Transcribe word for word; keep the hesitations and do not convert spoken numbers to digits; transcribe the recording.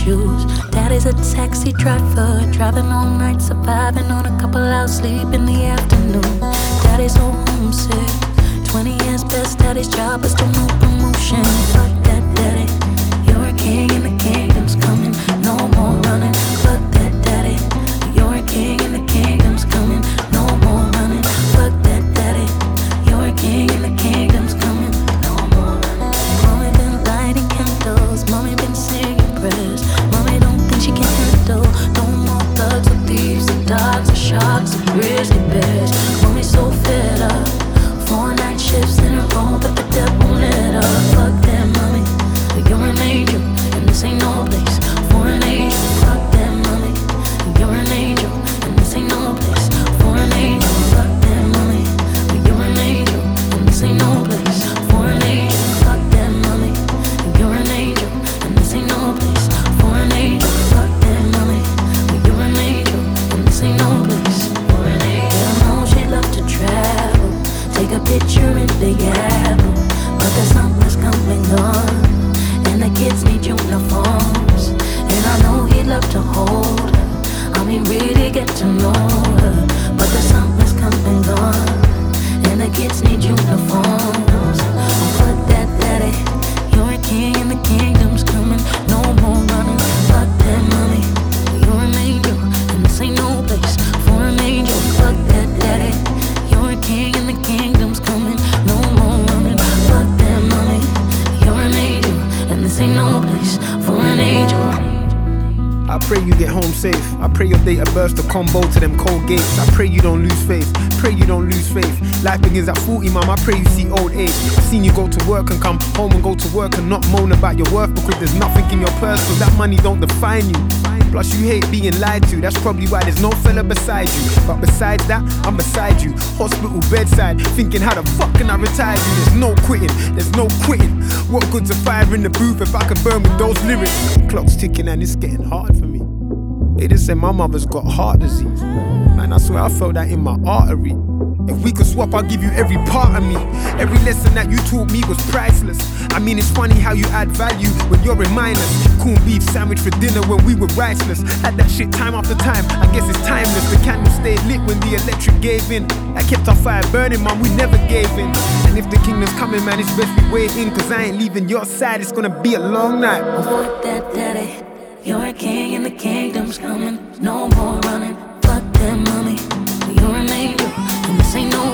shoes. Daddy's a taxi driver, driving all night, surviving on a couple hours sleep in the afternoon. Daddy's so homesick, twenty years best at his job, but still no promotion. Fuck that daddy, you're a king and the kingdom's coming, no more running. Fuck that daddy, you're a king and the kingdom's coming, no more running. Fuck that daddy, you're a king and the kingdom's coming, no more running. Mommy been lighting candles, mommy been singing prayers. Mommy don't think she can handle no more thugs or thieves or dogs or sharks or grizzly bears. Mommy so fed up, four night shifts in a row, but the devil let her. Fuck that mommy, you're an angel, and this ain't no place for an angel. Fuck that mommy, you're an angel, and this ain't no place for an angel. Fuck that mommy, you're an angel, and this ain't no place for an angel. Fuck that mommy, you're an angel, and this ain't no place for an angel. Fuck that mommy, you're an angel, and this ain't no place for an angel. I know she love to travel, take a picture in the apple, but the summer's coming on, and the kids need uniforms. And I know he'd love to hold her, I mean really get to know her, but the summer's coming on, and the kids need uniforms. Fuck that daddy, you're a king and the kingdom's coming, no more running. Fuck that mommy, you're an angel, and this ain't no place for an angel. Fuck that daddy, you're a king and the kingdom's coming, no more running. Fuck that mommy, you're an angel, and this ain't no place for an angel. I pray you get home safe. I pray your date of birth's the combo to them cold gates. I pray you don't lose faith. Pray you don't lose faith. Life begins at forty, mum. I pray you see old age. I've seen you go to work and come home and go to work and not moan about your worth because there's nothing in your purse, cause that money don't define you. Plus you hate being lied to, that's probably why there's no fella beside you. But besides that, I'm beside you, hospital bedside, thinking how the fuck can I retire you? There's no quitting, there's no quitting. What good's a fire in the booth if I can burn with those lyrics? Clock's ticking and it's getting hard for me. They just said my mother's got heart disease. Man, I swear I felt that in my artery. If we could swap, I'll give you every part of me. Every lesson that you taught me was priceless. I mean, it's funny how you add value when you're reminders. Corned beef sandwich for dinner when we were riceless. Had that shit time after time, I guess it's timeless. The candle stayed lit when the electric gave in. That kept our fire burning, man, we never gave in. And if the kingdom's coming, man, it's best we wait in, cause I ain't leaving your side, it's gonna be a long night. Oh, fuck that daddy, you're a king and the kingdom's coming, no more running. Fuck that mommy, you're an angel, and this ain't no